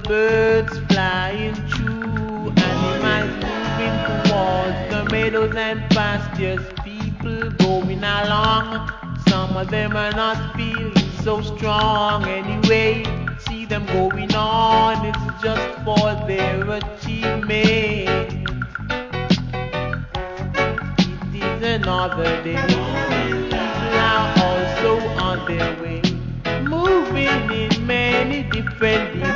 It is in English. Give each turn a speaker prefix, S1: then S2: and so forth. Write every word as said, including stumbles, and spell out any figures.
S1: birds flying through, animals moving towards the meadows and pastures, people going along. Some of them are not feeling so strong anyway. See them going on, it's just for their achievement. It is another day. People are also on their way, moving in many different